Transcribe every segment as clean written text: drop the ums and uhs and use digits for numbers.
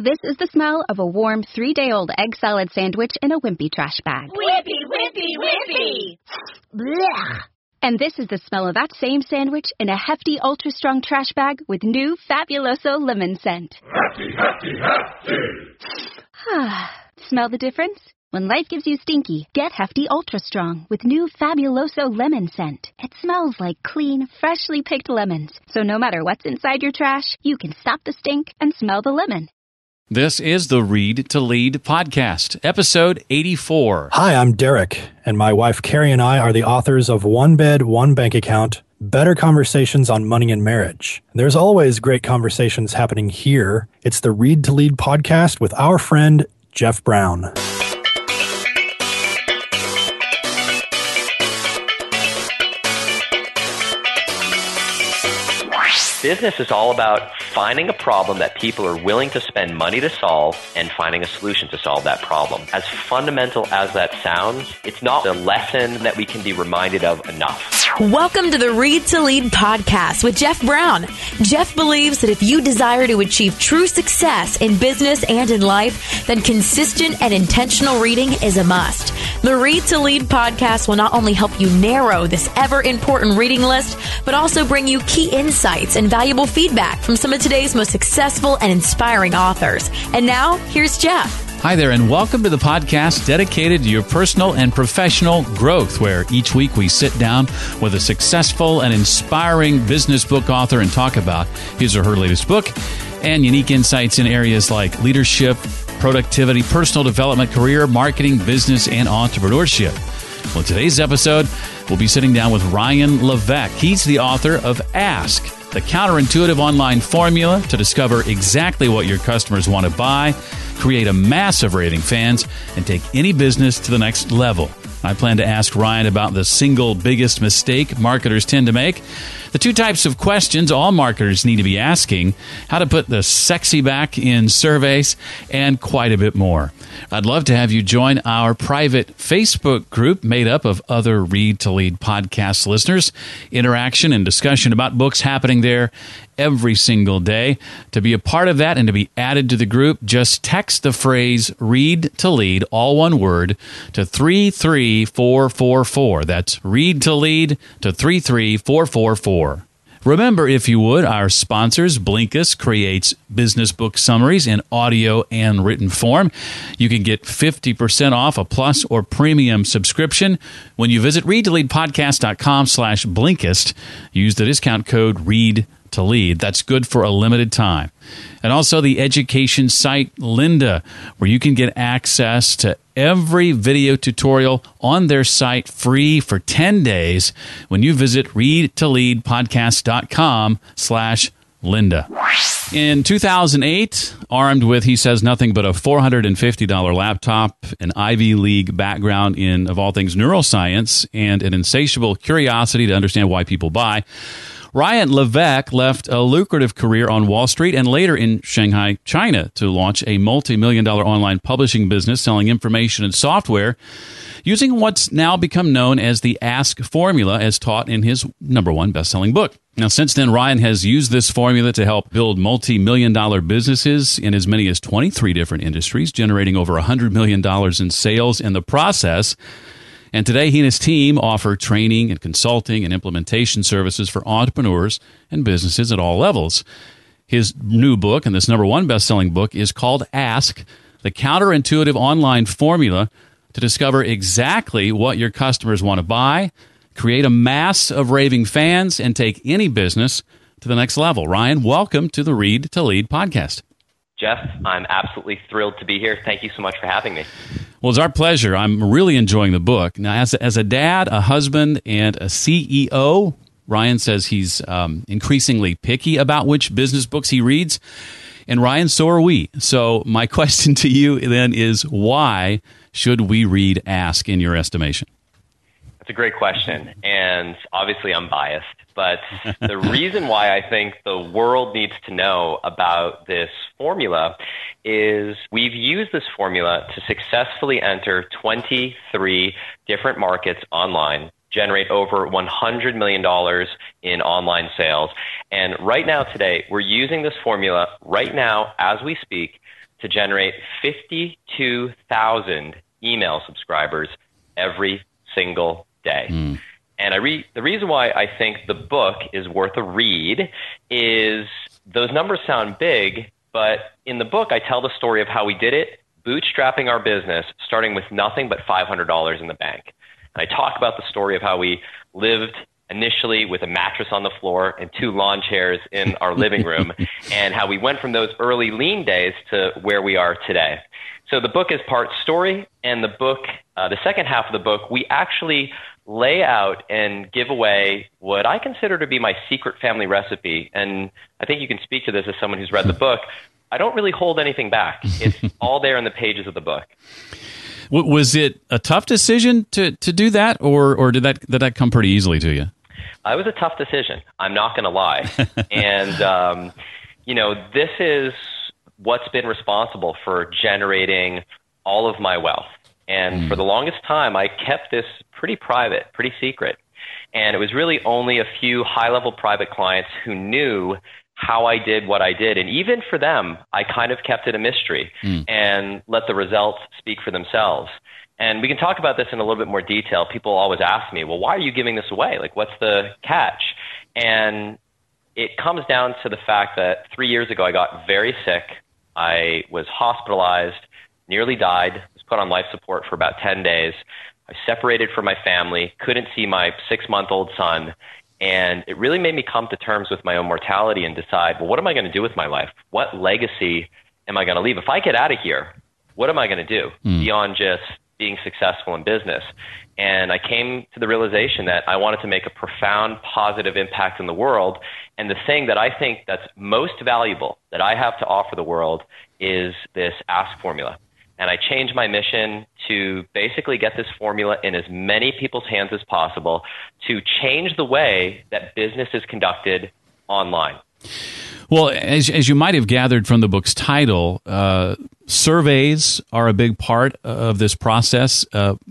This is the smell of a warm 3-day-old egg salad sandwich in a Wimpy trash bag. Wimpy, Wimpy, Wimpy! Blech. And this is the smell of that same sandwich in a hefty, ultra-strong trash bag with new Fabuloso lemon scent. Hefty, hefty, hefty! Smell the difference? When life gives you stinky, get Hefty Ultra Strong with new Fabuloso lemon scent. It smells like clean, freshly picked lemons. So no matter what's inside your trash, you can stop the stink and smell the lemon. This is the Read to Lead podcast, episode 84. Hi, I'm Derek, and my wife Carrie and I are the authors of One Bed, One Bank Account, Better Conversations on Money and Marriage. There's always great conversations happening here. It's the Read to Lead podcast with our friend Jeff Brown. Business is all about finding a problem that people are willing to spend money to solve and finding a solution to solve that problem. As fundamental as that sounds, it's not a lesson that we can be reminded of enough. Welcome to the Read to Lead podcast with Jeff Brown. Jeff believes that if you desire to achieve true success in business and in life, then consistent and intentional reading is a must. The Read to Lead podcast will not only help you narrow this ever-important reading list, but also bring you key insights and valuable feedback from some of today's most successful and inspiring authors. And now, here's Jeff. Hi there, and welcome to the podcast dedicated to your personal and professional growth, where each week we sit down with a successful and inspiring business book author and talk about his or her latest book and unique insights in areas like leadership, productivity, personal development, career, marketing, business, and entrepreneurship. Well, in today's episode, we'll be sitting down with Ryan Levesque. He's the author of Ask, the counterintuitive online formula to discover exactly what your customers want to buy, create a massive raving fans, and take any business to the next level. I plan to ask Ryan about the single biggest mistake marketers tend to make, the two types of questions all marketers need to be asking, how to put the sexy back in surveys, and quite a bit more. I'd love to have you join our private Facebook group made up of other Read to Lead podcast listeners. Interaction and discussion about books happening there every single day. To be a part of that and to be added to the group, just text the phrase Read to Lead, all one word, to 33444. That's Read to Lead to 33444. Remember, if you would, our sponsors, Blinkist, creates business book summaries in audio and written form. You can get 50% off a plus or premium subscription when you visit readtoleadpodcast.com/Blinkist. Use the discount code READ to lead. That's good for a limited time. And also the education site Lynda, where you can get access to every video tutorial on their site free for 10 days when you visit readtoleadpodcast.com/Lynda. In 2008, armed with, he says, nothing but a $450 laptop, an Ivy League background in, of all things, neuroscience, and an insatiable curiosity to understand why people buy, Ryan Levesque left a lucrative career on Wall Street and later in Shanghai, China, to launch a multi-million-dollar online publishing business selling information and software using what's now become known as the Ask formula as taught in his #1 best-selling book. Now, since then, Ryan has used this formula to help build multi-million-dollar businesses in as many as 23 different industries, generating over $100 million in sales in the process. And today, he and his team offer training and consulting and implementation services for entrepreneurs and businesses at all levels. His new book, and this #1 best-selling book, is called Ask, the counterintuitive online formula to discover exactly what your customers want to buy, create a mass of raving fans, and take any business to the next level. Ryan, welcome to the Read to Lead podcast. Jeff, I'm absolutely thrilled to be here. Thank you so much for having me. Well, it's our pleasure. I'm really enjoying the book. Now, as a dad, a husband, and a CEO, Ryan says he's increasingly picky about which business books he reads. And Ryan, so are we. So my question to you then is, why should we read Ask in your estimation? That's a great question. And obviously I'm biased. But the reason why I think the world needs to know about this formula is we've used this formula to successfully enter 23 different markets online, generate over $100 million in online sales. And right now today, we're using this formula right now as we speak to generate 52,000 email subscribers every single day. And the reason why I think the book is worth a read is those numbers sound big, but in the book I tell the story of how we did it, bootstrapping our business, starting with nothing but $500 in the bank. And I talk about the story of how we lived initially with a mattress on the floor and 2 lawn chairs in our living room, and how we went from those early lean days to where we are today. So the book is part story, and the book, the second half of the book, we actually lay out and give away what I consider to be my secret family recipe. And I think you can speak to this as someone who's read the book. I don't really hold anything back. It's all there in the pages of the book. Was it a tough decision to do that, or did that come pretty easily to you? It was a tough decision. I'm not going to lie. And, this is what's been responsible for generating all of my wealth. And for the longest time, I kept this pretty private, pretty secret. And it was really only a few high-level private clients who knew how I did what I did. And even for them, I kind of kept it a mystery and let the results speak for themselves. And we can talk about this in a little bit more detail. People always ask me, well, why are you giving this away? Like, what's the catch? And it comes down to the fact that 3 years ago, I got very sick. I was hospitalized, nearly died, was put on life support for about 10 days. I separated from my family, couldn't see my 6-month-old son. And it really made me come to terms with my own mortality and decide, well, what am I going to do with my life? What legacy am I going to leave? If I get out of here, what am I going to do beyond just being successful in business? And I came to the realization that I wanted to make a profound positive impact in the world. And the thing that I think that's most valuable that I have to offer the world is this Ask formula. And I changed my mission to basically get this formula in as many people's hands as possible to change the way that business is conducted online. Well, as you might have gathered from the book's title, surveys are a big part of this process.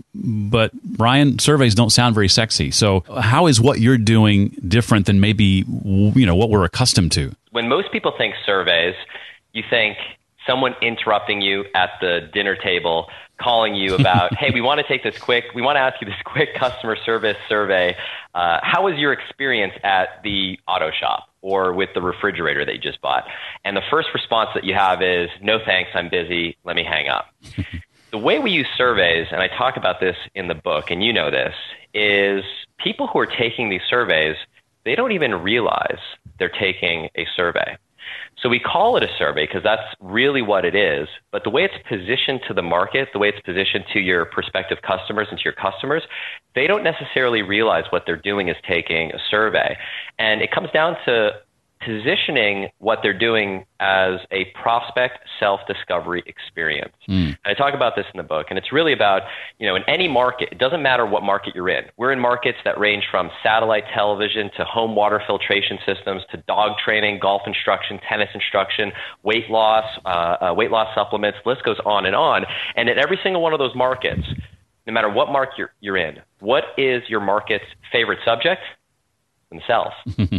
But, Brian, surveys don't sound very sexy. So how is what you're doing different than maybe what we're accustomed to? When most people think surveys, you think someone interrupting you at the dinner table, calling you about, hey, we want to ask you this quick customer service survey. How was your experience at the auto shop or with the refrigerator that you just bought? And the first response that you have is, no thanks, I'm busy, let me hang up. The way we use surveys, and I talk about this in the book, and you know this, is people who are taking these surveys, they don't even realize they're taking a survey. So we call it a survey because that's really what it is. But the way it's positioned to the market, the way it's positioned to your prospective customers and to your customers, they don't necessarily realize what they're doing is taking a survey. And it comes down to positioning what they're doing as a prospect self-discovery experience. And I talk about this in the book, and it's really about, in any market, it doesn't matter what market you're in. We're in markets that range from satellite television to home water filtration systems to dog training, golf instruction, tennis instruction, weight loss supplements, the list goes on. And in every single one of those markets, no matter what market you're in, what is your market's favorite subject? Themselves,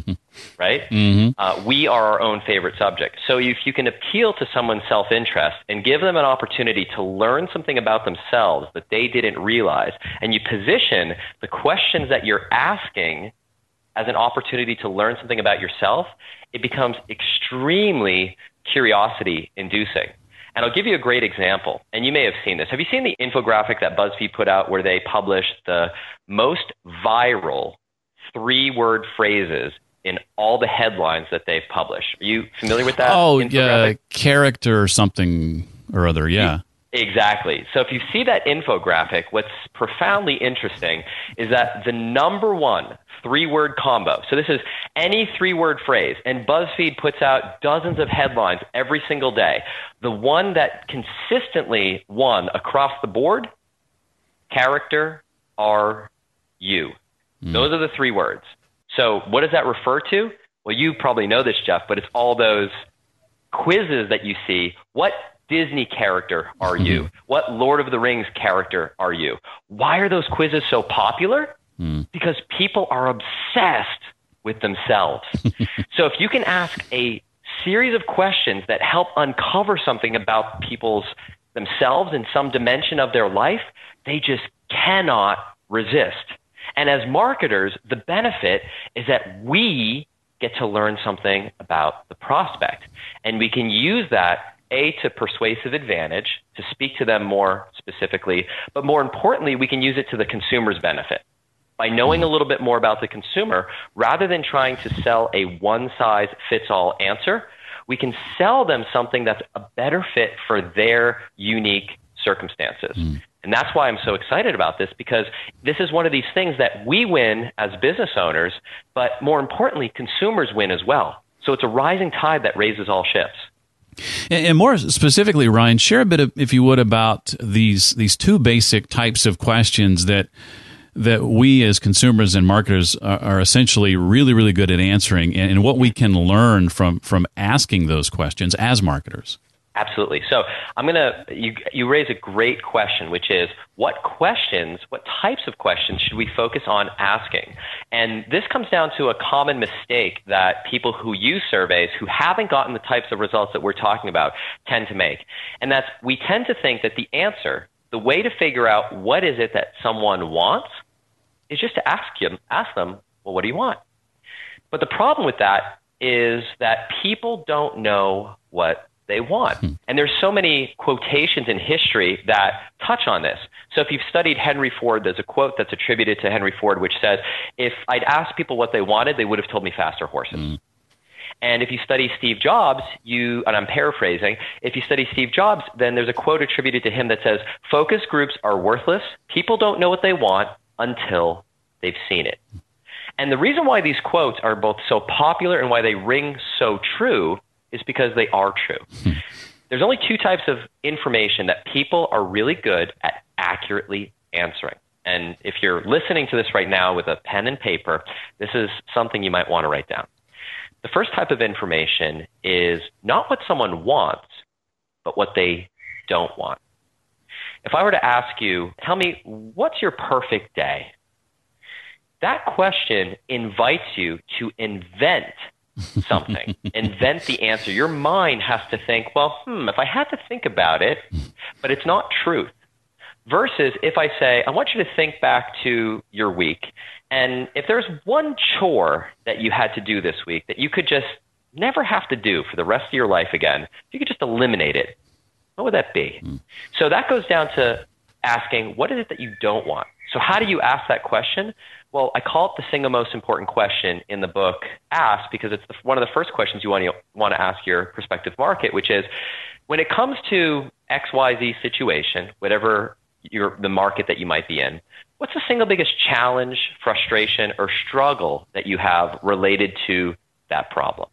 right? We are our own favorite subject. So if you can appeal to someone's self-interest and give them an opportunity to learn something about themselves that they didn't realize, and you position the questions that you're asking as an opportunity to learn something about yourself, it becomes extremely curiosity-inducing. And I'll give you a great example, and you may have seen this. Have you seen the infographic that BuzzFeed put out where they published the most viral 3-word phrases in all the headlines that they've published? Are you familiar with that? Oh, yeah, character or something or other, yeah. Exactly. So if you see that infographic, what's profoundly interesting is that the number one 3-word combo, so this is any 3-word phrase, and BuzzFeed puts out dozens of headlines every single day. The one that consistently won across the board, character are you. Those are the 3 words. So what does that refer to? Well, you probably know this, Jeff, but it's all those quizzes that you see. What Disney character are you? What Lord of the Rings character are you? Why are those quizzes so popular? Because people are obsessed with themselves. So if you can ask a series of questions that help uncover something about themselves in some dimension of their life, they just cannot resist. And as marketers, the benefit is that we get to learn something about the prospect. And we can use that, to persuasive advantage, to speak to them more specifically, but more importantly, we can use it to the consumer's benefit. By knowing a little bit more about the consumer, rather than trying to sell a one-size-fits-all answer, we can sell them something that's a better fit for their unique circumstances. And that's why I'm so excited about this, because this is one of these things that we win as business owners, but more importantly, consumers win as well. So it's a rising tide that raises all ships. And more specifically, Ryan, share a bit, if you would, about these two basic types of questions that we as consumers and marketers are essentially really, really good at answering, and what we can learn from asking those questions as marketers. Absolutely. So you raise a great question, which is what types of questions should we focus on asking? And this comes down to a common mistake that people who use surveys who haven't gotten the types of results that we're talking about tend to make. And that's, we tend to think that the answer, the way to figure out what is it that someone wants, is just to ask them, well, what do you want? But the problem with that is that people don't know what they want. And there's so many quotations in history that touch on this. So if you've studied Henry Ford, there's a quote that's attributed to Henry Ford which says, if I'd asked people what they wanted, they would have told me faster horses. And if you study Steve Jobs, and I'm paraphrasing, if you study Steve Jobs, then there's a quote attributed to him that says, focus groups are worthless. People don't know what they want until they've seen it. And the reason why these quotes are both so popular and why they ring so true is because they are true. There's only two types of information that people are really good at accurately answering. And if you're listening to this right now with a pen and paper, this is something you might want to write down. The first type of information is not what someone wants, but what they don't want. If I were to ask you, tell me, what's your perfect day? That question invites you to invent something, invent the answer. Your mind has to think, well, if I had to think about it, but it's not truth. Versus if I say, I want you to think back to your week, and if there's one chore that you had to do this week that you could just never have to do for the rest of your life again, if you could just eliminate it, what would that be? So that goes down to asking, what is it that you don't want? So how do you ask that question? Well, I call it the single most important question in the book, Ask, because it's one of the first questions you want to ask your prospective market, which is, when it comes to XYZ situation, whatever the market that you might be in, what's the single biggest challenge, frustration, or struggle that you have related to that problem?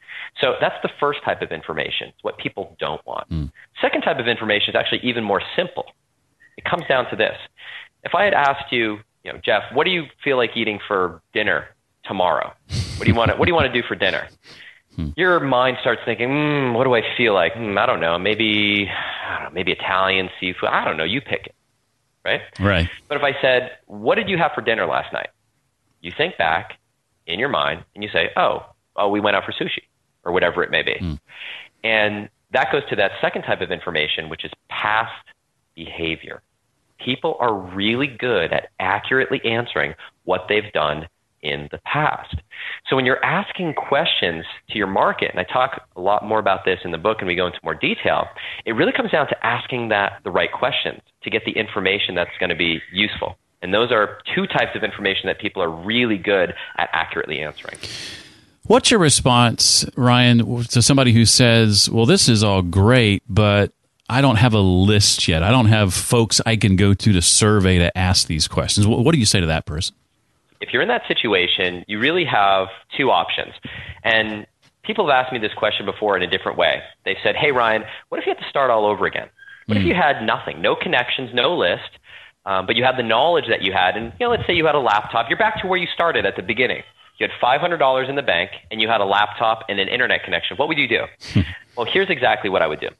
So that's the first type of information. It's what people don't want. Second type of information is actually even more simple. It comes down to this. If I had asked you, Jeff, what do you feel like eating for dinner tomorrow? What do you want to do for dinner? Your mind starts thinking, what do I feel like? I don't know. Maybe Italian seafood. I don't know. You pick it. Right? Right. But if I said, what did you have for dinner last night? You think back in your mind and you say, oh, we went out for sushi or whatever it may be. And that goes to that second type of information, which is past behavior. People are really good at accurately answering what they've done in the past. So when you're asking questions to your market, and I talk a lot more about this in the book and we go into more detail, it really comes down to asking the right questions to get the information that's going to be useful. And those are two types of information that people are really good at accurately answering. What's your response, Ryan, to somebody who says, well, this is all great, but I don't have a list yet. I don't have folks I can go to survey to ask these questions. What do you say to that person? If you're in that situation, you really have two options. And people have asked me this question before in a different way. They've said, hey, Ryan, what if you had to start all over again? What if you had nothing, no connections, no list, but you had the knowledge that you had? And let's say you had a laptop. You're back to where you started at the beginning. You had $500 in the bank, and you had a laptop and an internet connection. What would you do? Well, here's exactly what I would do.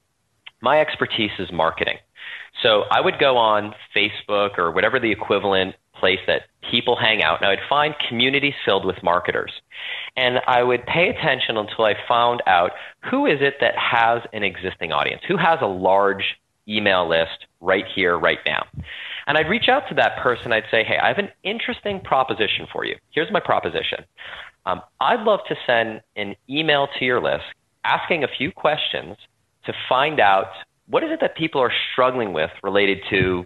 My expertise is marketing. So I would go on Facebook or whatever the equivalent place that people hang out. And I would find communities filled with marketers. And I would pay attention until I found out who is it that has an existing audience, who has a large email list right here, right now. And I'd reach out to that person. I'd say, hey, I have an interesting proposition for you. Here's my proposition. I'd love to send an email to your list asking a few questions to find out what is it that people are struggling with related to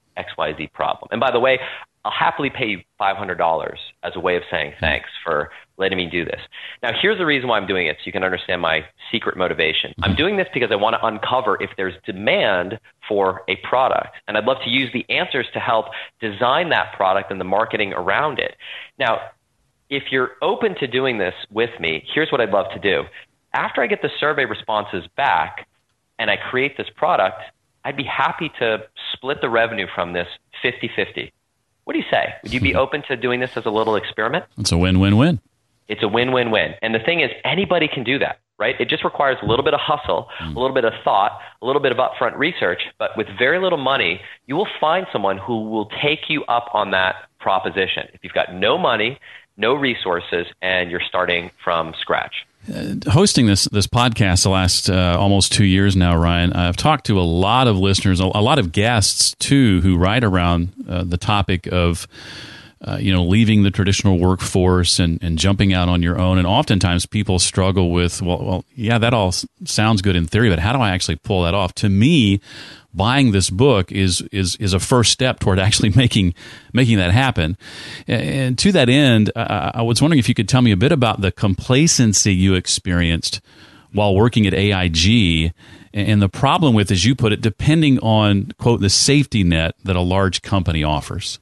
XYZ problem. And by the way, I'll happily pay you $500 as a way of saying thanks for letting me do this. Now, here's the reason why I'm doing it, so you can understand my secret motivation. I'm doing this because I want to uncover if there's demand for a product. And I'd love to use the answers to help design that product and the marketing around it. Now, if you're open to doing this with me, here's what I'd love to do. After I get the survey responses back and I create this product, I'd be happy to split the revenue from this 50-50. What do you say? Would you be open to doing this as a little experiment? It's a win-win-win. It's a win-win-win. And the thing is, anybody can do that, right? It just requires a little bit of hustle, a little bit of thought, a little bit of upfront research. But with very little money, you will find someone who will take you up on that proposition. If you've got no money, no resources, and you're starting from scratch. Hosting this podcast the last almost 2 years now, Ryan, I've talked to a lot of listeners, a lot of guests too, who write around the topic of leaving the traditional workforce and jumping out on your own. And oftentimes people struggle with, well, yeah, that all sounds good in theory, but how do I actually pull that off? To me, buying this book is a first step toward actually making that happen. And to that end, I was wondering if you could tell me a bit about the complacency you experienced while working at AIG and the problem with, as you put it, depending on, quote, the safety net that a large company offers.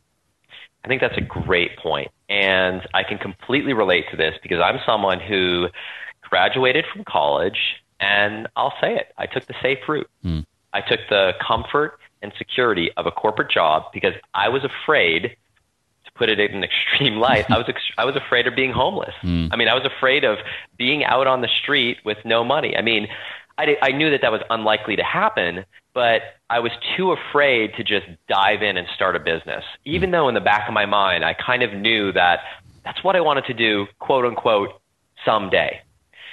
I think that's a great point. And I can completely relate to this because I'm someone who graduated from college, and I'll say it, I took the safe route. I took the comfort and security of a corporate job because I was afraid, to put it in an extreme light, I was afraid of being homeless. I mean, I was afraid of being out on the street with no money. I mean, I knew that was unlikely to happen, but I was too afraid to just dive in and start a business, even though in the back of my mind, I kind of knew that that's what I wanted to do, quote unquote, someday.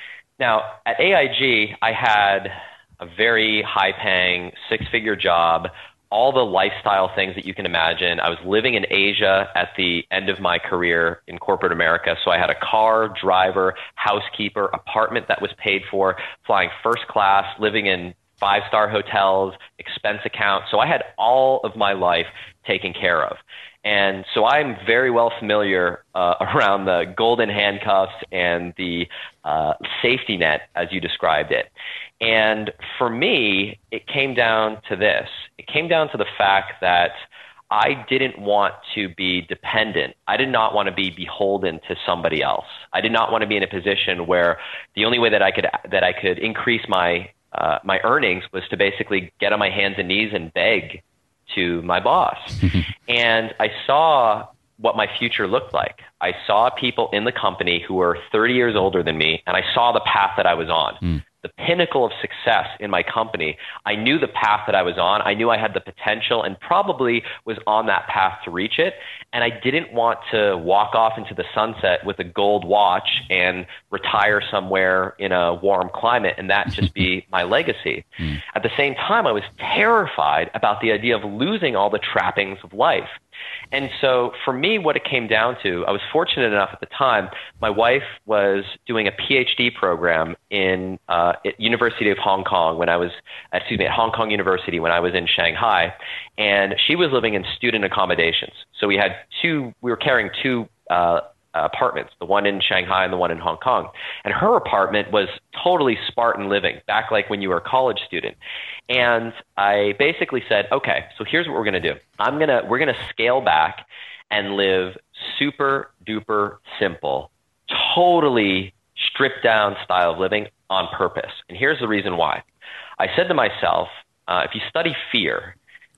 Now, at AIG, I had a very high-paying, six-figure job, all the lifestyle things that you can imagine. I was living in Asia at the end of my career in corporate America, so I had a car, driver, housekeeper, apartment that was paid for, flying first class, living in five-star hotels, expense account. So I had all of my life taken care of. And so I'm very well familiar around the golden handcuffs and the safety net, as you described it. And for me, it came down to this. It came down to the fact that I didn't want to be dependent. I did not want to be beholden to somebody else. I did not want to be in a position where the only way that I could increase my earnings was to basically get on my hands and knees and beg to my boss. And I saw what my future looked like. I saw people in the company who were 30 years older than me, and I saw the path that I was on. The pinnacle of success in my company. I knew the path that I was on. I knew I had the potential and probably was on that path to reach it. And I didn't want to walk off into the sunset with a gold watch and retire somewhere in a warm climate and that just be my legacy. At the same time, I was terrified about the idea of losing all the trappings of life. And so for me, what it came down to, I was fortunate enough at the time, my wife was doing a PhD program at University of Hong Kong at Hong Kong University when I was in Shanghai, and she was living in student accommodations. So we were carrying two apartments, the one in Shanghai and the one in Hong Kong. And her apartment was totally Spartan living, back like when you were a college student. And I basically said, okay, so here's what we're going to do. We're going to scale back and live super duper simple, totally stripped down style of living on purpose. And here's the reason why. I said to myself, if you study fear,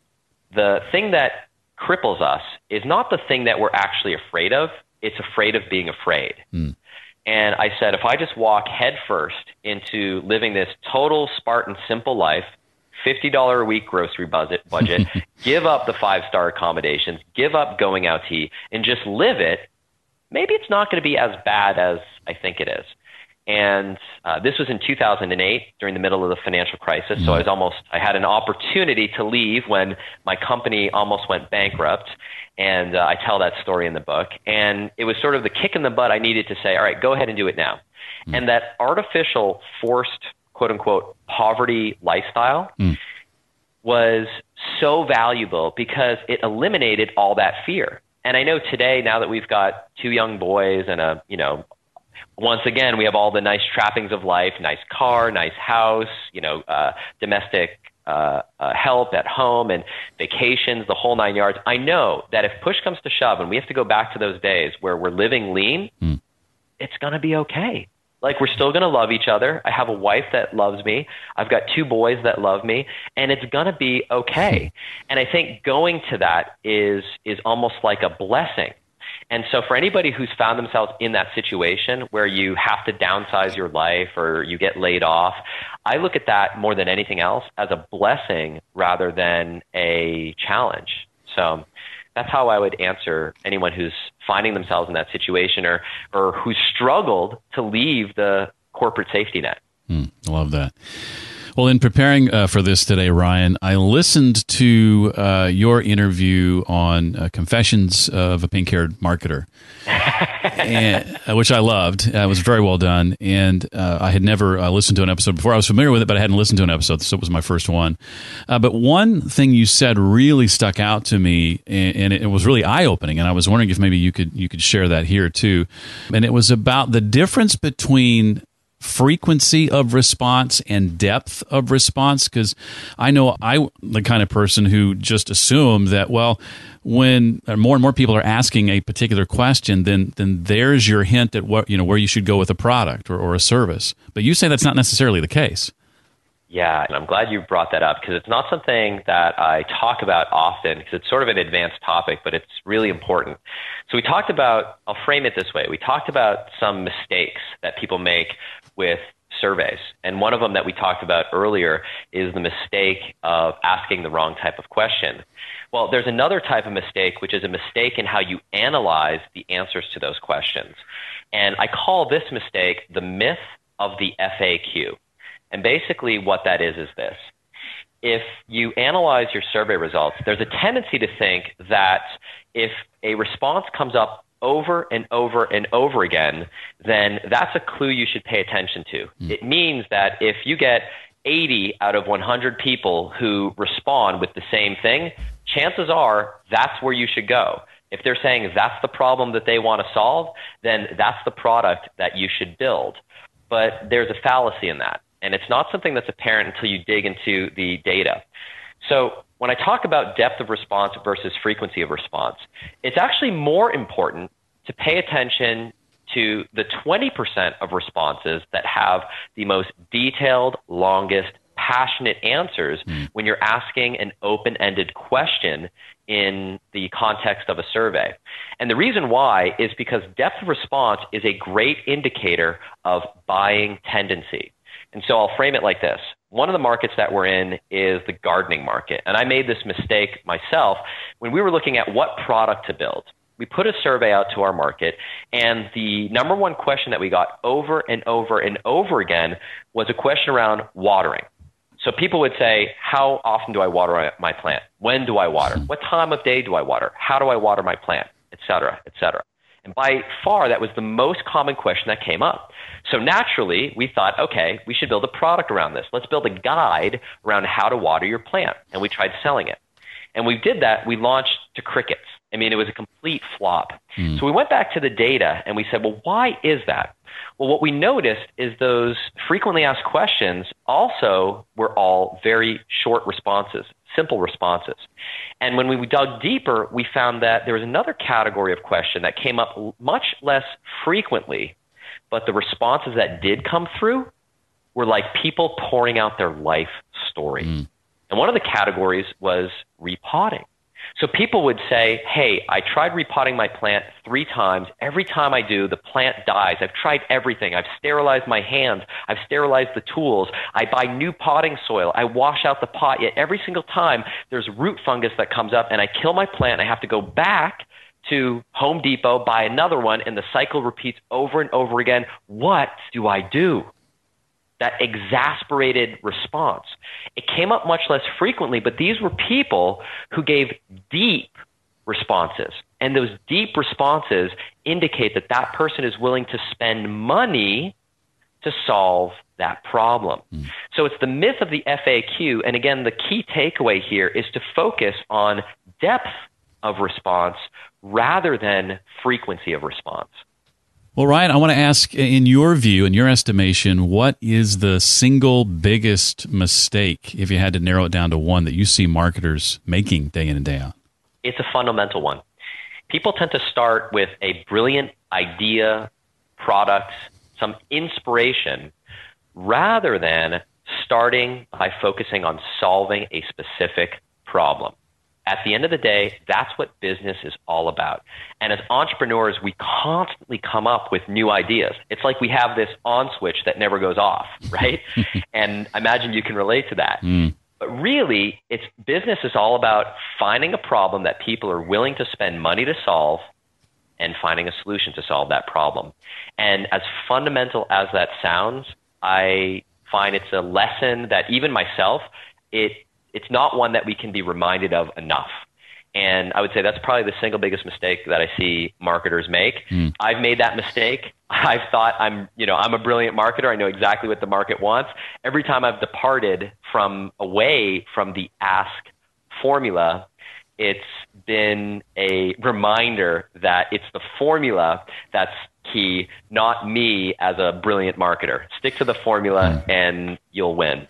the thing that cripples us is not the thing that we're actually afraid of. It's afraid of being afraid. And I said, if I just walk headfirst into living this total Spartan simple life, $50 a week grocery budget, give up the 5-star accommodations, give up going out to eat, and just live it, maybe it's not going to be as bad as I think it is. And this was in 2008 during the middle of the financial crisis. So I had an opportunity to leave when my company almost went bankrupt. And I tell that story in the book. And it was sort of the kick in the butt I needed to say, all right, go ahead and do it now. And that artificial forced, quote unquote, poverty lifestyle was so valuable because it eliminated all that fear. And I know today, now that we've got 2 young boys and once again, we have all the nice trappings of life, nice car, nice house, domestic help at home and vacations, the whole 9 yards. I know that if push comes to shove and we have to go back to those days where we're living lean, it's going to be okay. Like, we're still going to love each other. I have a wife that loves me. I've got 2 boys that love me, and it's going to be okay. And I think going to that is almost like a blessing. And so for anybody who's found themselves in that situation where you have to downsize your life or you get laid off, I look at that more than anything else as a blessing rather than a challenge. So that's how I would answer anyone who's finding themselves in that situation or who struggled to leave the corporate safety net. I love that. Well, in preparing for this today, Ryan, I listened to your interview on Confessions of a Pink-Haired Marketer, which I loved. It was very well done, and I had never listened to an episode before. I was familiar with it, but I hadn't listened to an episode, so it was my first one. But one thing you said really stuck out to me, and it was really eye-opening, and I was wondering if maybe you could share that here, too. And it was about the difference between frequency of response and depth of response, because I know I'm the kind of person who just assumed that, well, when more and more people are asking a particular question, then there's your hint at what, where you should go with a product or a service. But you say that's not necessarily the case. Yeah, and I'm glad you brought that up because it's not something that I talk about often because it's sort of an advanced topic, but it's really important. So we talked about, I'll frame it this way. We talked about some mistakes that people make with surveys. And one of them that we talked about earlier is the mistake of asking the wrong type of question. Well, there's another type of mistake, which is a mistake in how you analyze the answers to those questions. And I call this mistake the myth of the FAQ. And basically what that is this. If you analyze your survey results, there's a tendency to think that if a response comes up over and over and over again, then that's a clue you should pay attention to. It means that if you get 80 out of 100 people who respond with the same thing, chances are that's where you should go. If they're saying that's the problem that they want to solve, then that's the product that you should build. But there's a fallacy in that, and it's not something that's apparent until you dig into the data. So when I talk about depth of response versus frequency of response, it's actually more important to pay attention to the 20% of responses that have the most detailed, longest, passionate answers when you're asking an open-ended question in the context of a survey. And the reason why is because depth of response is a great indicator of buying tendency. And so I'll frame it like this. One of the markets that we're in is the gardening market. And I made this mistake myself when we were looking at what product to build. We put a survey out to our market, and the number one question that we got over and over and over again was a question around watering. So people would say, how often do I water my plant? When do I water? What time of day do I water? How do I water my plant? Et cetera, et cetera. And by far, that was the most common question that came up. So naturally, we thought, okay, we should build a product around this. Let's build a guide around how to water your plant. And we tried selling it. And we did that. We launched to crickets. I mean, it was a complete flop. So we went back to the data and we said, well, why is that? Well, what we noticed is those frequently asked questions also were all very short responses, simple responses. And when we dug deeper, we found that there was another category of question that came up much less frequently, but the responses that did come through were like people pouring out their life story. And one of the categories was repotting. So people would say, hey, I tried repotting my plant 3 times. Every time I do, the plant dies. I've tried everything. I've sterilized my hands. I've sterilized the tools. I buy new potting soil. I wash out the pot. Yet every single time there's root fungus that comes up and I kill my plant. I have to go back to Home Depot, buy another one, and the cycle repeats over and over again. What do I do? That exasperated response. It came up much less frequently, but these were people who gave deep responses. And those deep responses indicate that that person is willing to spend money to solve that problem. So it's the myth of the FAQ. And again, the key takeaway here is to focus on depth of response rather than frequency of response. Well, Ryan, I want to ask, in your view, in your estimation, what is the single biggest mistake, if you had to narrow it down to one, that you see marketers making day in and day out? It's a fundamental one. People tend to start with a brilliant idea, product, some inspiration, rather than starting by focusing on solving a specific problem. At the end of the day, that's what business is all about. And as entrepreneurs, we constantly come up with new ideas. It's like we have this on switch that never goes off, right? And I imagine you can relate to that. But really, business is all about finding a problem that people are willing to spend money to solve and finding a solution to solve that problem. And as fundamental as that sounds, I find it's a lesson that even myself, it's not one that we can be reminded of enough. And I would say that's probably the single biggest mistake that I see marketers make. I've made that mistake. I've thought I'm a brilliant marketer. I know exactly what the market wants. Every time I've departed away from the ask formula, it's been a reminder that it's the formula that's key, not me as a brilliant marketer. Stick to the formula and you'll win.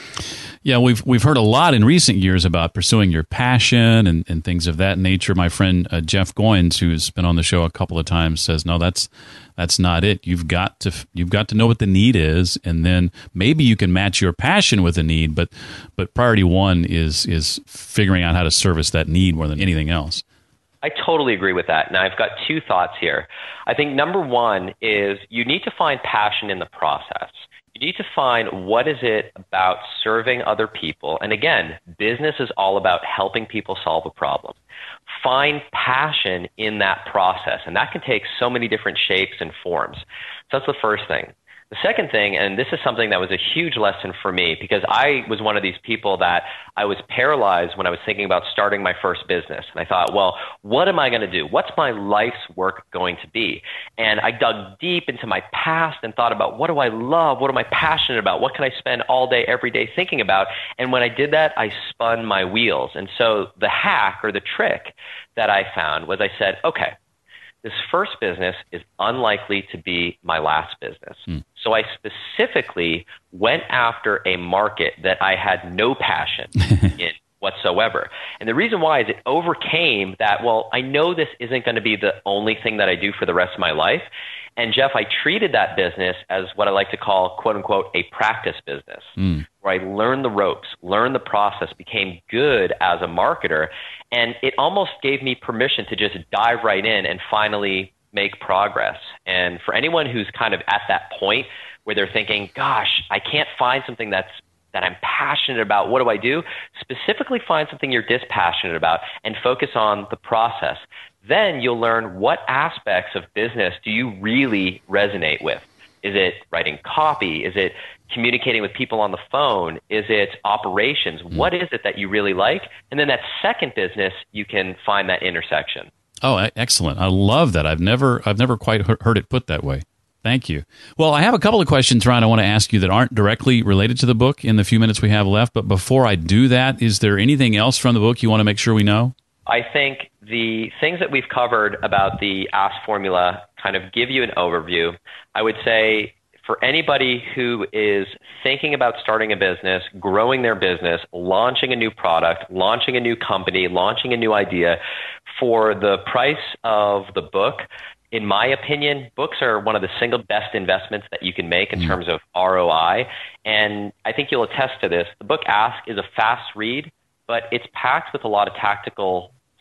Yeah, we've heard a lot in recent years about pursuing your passion and things of that nature. My friend Jeff Goins, who's been on the show a couple of times, says, no, that's not it. You've got to know what the need is, and then maybe you can match your passion with the need, but priority one is figuring out how to service that need more than anything else. I totally agree with that. And I've got 2 thoughts here. I think number one is you need to find passion in the process. You need to find what is it about serving other people. And again, business is all about helping people solve a problem. Find passion in that process. And that can take so many different shapes and forms. So that's the first thing. The second thing, and this is something that was a huge lesson for me, because I was one of these people that I was paralyzed when I was thinking about starting my first business. And I thought, well, what am I going to do? What's my life's work going to be? And I dug deep into my past and thought about, what do I love? What am I passionate about? What can I spend all day, every day thinking about? And when I did that, I spun my wheels. And so the hack or the trick that I found was I said, okay, this first business is unlikely to be my last business. So I specifically went after a market that I had no passion in whatsoever. And the reason why is it overcame that, well, I know this isn't going to be the only thing that I do for the rest of my life. And Jeff, I treated that business as what I like to call, quote unquote, a practice business, where I learned the ropes, learned the process, became good as a marketer. And it almost gave me permission to just dive right in and finally make progress. And for anyone who's kind of at that point where they're thinking, gosh, I can't find something that I'm passionate about, what do I do? Specifically find something you're dispassionate about and focus on the process. Then you'll learn what aspects of business do you really resonate with. Is it writing copy? Is it communicating with people on the phone? Is it operations? What is it that you really like? And then that second business, you can find that intersection. Oh, excellent. I love that. I've never quite heard it put that way. Thank you. Well, I have a couple of questions, Ryan, I want to ask you that aren't directly related to the book in the few minutes we have left. But before I do that, is there anything else from the book you want to make sure we know? I think the things that we've covered about the ASK formula kind of give you an overview. I would say for anybody who is thinking about starting a business, growing their business, launching a new product, launching a new company, launching a new idea, for the price of the book, in my opinion, books are one of the single best investments that you can make in terms of ROI. And I think you'll attest to this. The book Ask is a fast read, but it's packed with a lot of tactical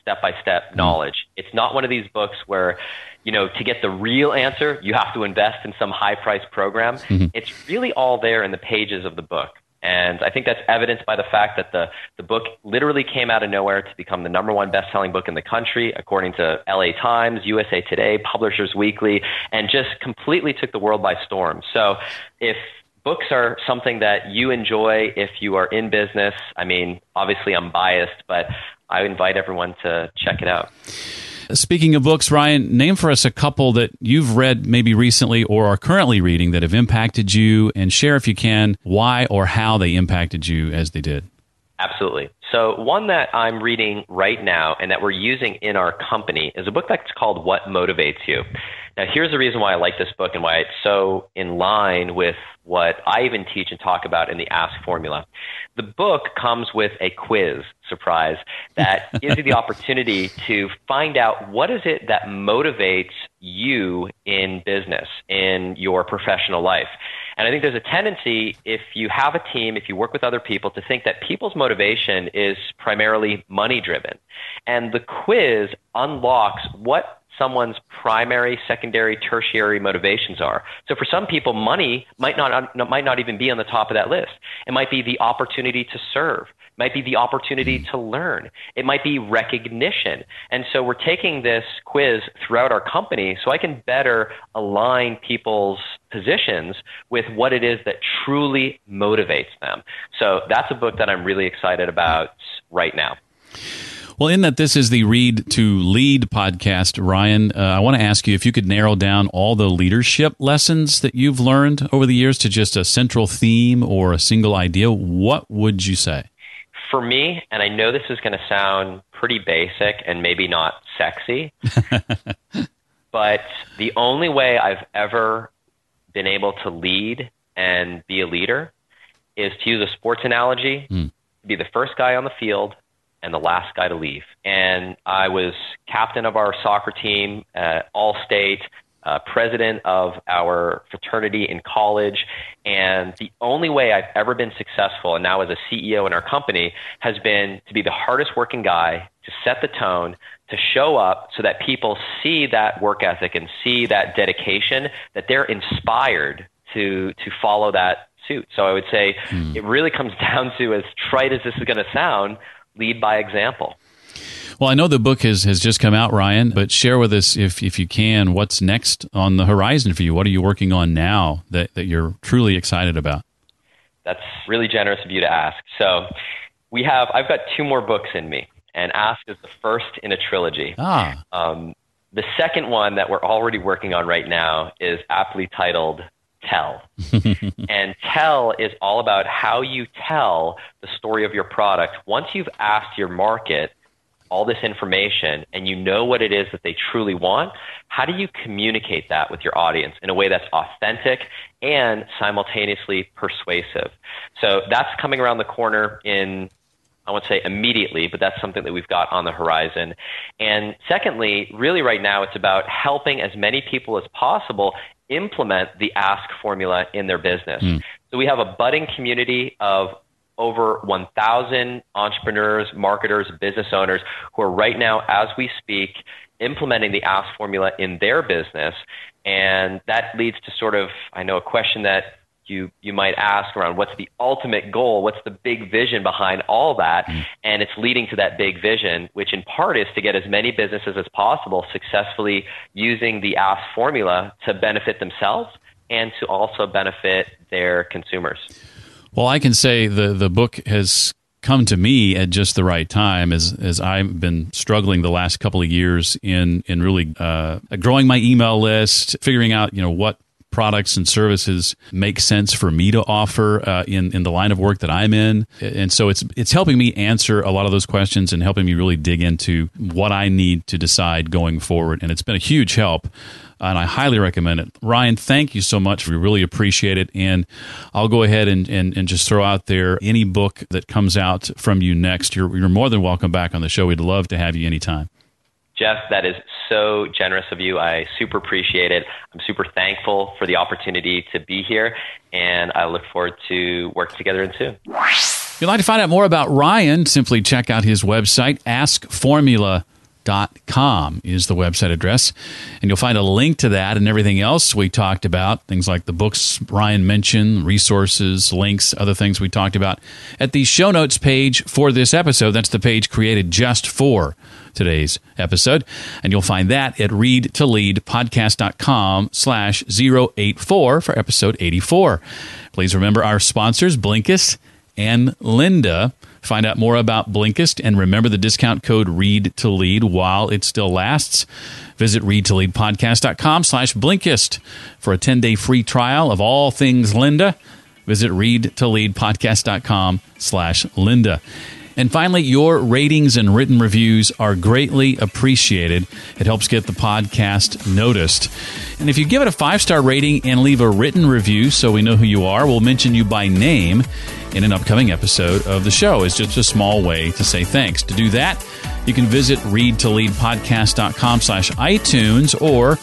step-by-step knowledge. It's not one of these books where, to get the real answer, you have to invest in some high-priced program. It's really all there in the pages of the book. And I think that's evidenced by the fact that the book literally came out of nowhere to become the #1 best-selling book in the country, according to LA Times, USA Today, Publishers Weekly, and just completely took the world by storm. So if books are something that you enjoy, if you are in business, obviously I'm biased, but I invite everyone to check it out. Speaking of books, Ryan, name for us a couple that you've read maybe recently or are currently reading that have impacted you, and share, if you can, why or how they impacted you as they did. Absolutely. So one that I'm reading right now and that we're using in our company is a book that's called What Motivates You. Now, here's the reason why I like this book and why it's so in line with what I even teach and talk about in the Ask Formula. The book comes with a quiz, surprise, that gives you the opportunity to find out what is it that motivates you in business, in your professional life. And I think there's a tendency, if you have a team, if you work with other people, to think that people's motivation is primarily money-driven. And the quiz unlocks what someone's primary, secondary, tertiary motivations are. So for some people, money might not even be on the top of that list. It might be the opportunity to serve. It might be the opportunity to learn. It might be recognition. And so we're taking this quiz throughout our company so I can better align people's positions with what it is that truly motivates them. So that's a book that I'm really excited about right now. Well, in that this is the Read to Lead podcast, Ryan, I want to ask you if you could narrow down all the leadership lessons that you've learned over the years to just a central theme or a single idea. What would you say? For me, and I know this is going to sound pretty basic and maybe not sexy, but the only way I've ever been able to lead and be a leader is to use a sports analogy, to be the first guy on the field and the last guy to leave. And I was captain of our soccer team, all-state, president of our fraternity in college. And the only way I've ever been successful, and now as a CEO in our company, has been to be the hardest working guy, to set the tone, to show up so that people see that work ethic and see that dedication, that they're inspired to follow that suit. So I would say it really comes down to, as trite as this is going to sound, lead by example. Well, I know the book has just come out, Ryan, but share with us, if you can, what's next on the horizon for you. What are you working on now that you're truly excited about? That's really generous of you to ask. So I've got 2 more books in me, and Ask is the first in a trilogy. The second one that we're already working on right now is aptly titled Tell. And Tell is all about how you tell the story of your product. Once you've asked your market all this information and you know what it is that they truly want, how do you communicate that with your audience in a way that's authentic and simultaneously persuasive? So that's coming around the corner in, I won't say immediately, but that's something that we've got on the horizon. And secondly, really right now, it's about helping as many people as possible implement the Ask formula in their business. So we have a budding community of over 1,000 entrepreneurs, marketers, business owners who are right now, as we speak, implementing the Ask formula in their business. And that leads to sort of, I know, a question that you might ask around what's the ultimate goal, what's the big vision behind all that, and it's leading to that big vision, which in part is to get as many businesses as possible successfully using the Ask formula to benefit themselves and to also benefit their consumers. Well, I can say the book has come to me at just the right time as I've been struggling the last couple of years in really growing my email list, figuring out what products and services make sense for me to offer in the line of work that I'm in. And so it's helping me answer a lot of those questions and helping me really dig into what I need to decide going forward. And it's been a huge help, and I highly recommend it. Ryan, thank you so much. We really appreciate it. And I'll go ahead and just throw out there any book that comes out from you next. You're more than welcome back on the show. We'd love to have you anytime. Jeff, that is so generous of you. I super appreciate it. I'm super thankful for the opportunity to be here, and I look forward to working together soon. If you'd like to find out more about Ryan, simply check out his website, askformula.com. readtolead.com is the website address. And you'll find a link to that and everything else we talked about, things like the books Brian mentioned, resources, links, other things we talked about, at the show notes page for this episode. That's the page created just for today's episode. And you'll find that at readtoleadpodcast.com/084 for episode 84. Please remember our sponsors, Blinkist and Lynda. Find out more about Blinkist and remember the discount code READTOLEAD while it still lasts. Visit readtoleadpodcast.com/Blinkist for a 10-day free trial of all things Lynda. Visit readtoleadpodcast.com/Lynda. And finally, your ratings and written reviews are greatly appreciated. It helps get the podcast noticed. And if you give it a 5-star rating and leave a written review so we know who you are, we'll mention you by name in an upcoming episode of the show. It's just a small way to say thanks. To do that, you can visit readtoleadpodcast.com/iTunes or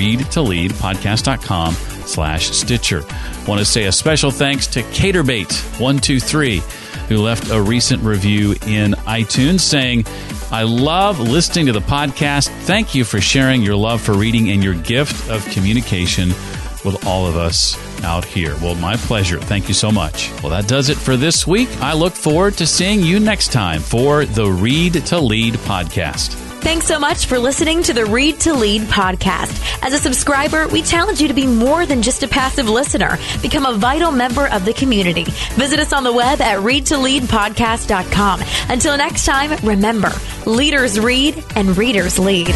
readtoleadpodcast.com/Stitcher. Want to say a special thanks to Caterbait123, who left a recent review in iTunes saying, "I love listening to the podcast. Thank you for sharing your love for reading and your gift of communication with all of us out here." Well, my pleasure. Thank you so much. Well, that does it for this week. I look forward to seeing you next time for the Read to Lead podcast. Thanks so much for listening to the Read to Lead podcast. As a subscriber, we challenge you to be more than just a passive listener. Become a vital member of the community. Visit us on the web at readtoleadpodcast.com. Until next time, remember, leaders read and readers lead.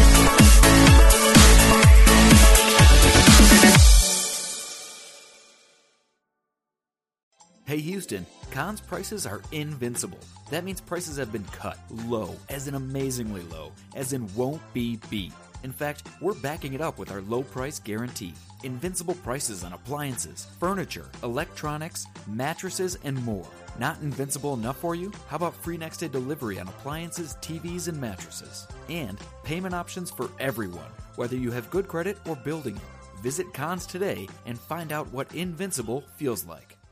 Hey Houston, Conn's prices are invincible. That means prices have been cut low, as in amazingly low, as in won't be beat. In fact, we're backing it up with our low price guarantee. Invincible prices on appliances, furniture, electronics, mattresses, and more. Not invincible enough for you? How about free next day delivery on appliances, TVs, and mattresses? And payment options for everyone, whether you have good credit or building it. Visit Conn's today and find out what invincible feels like.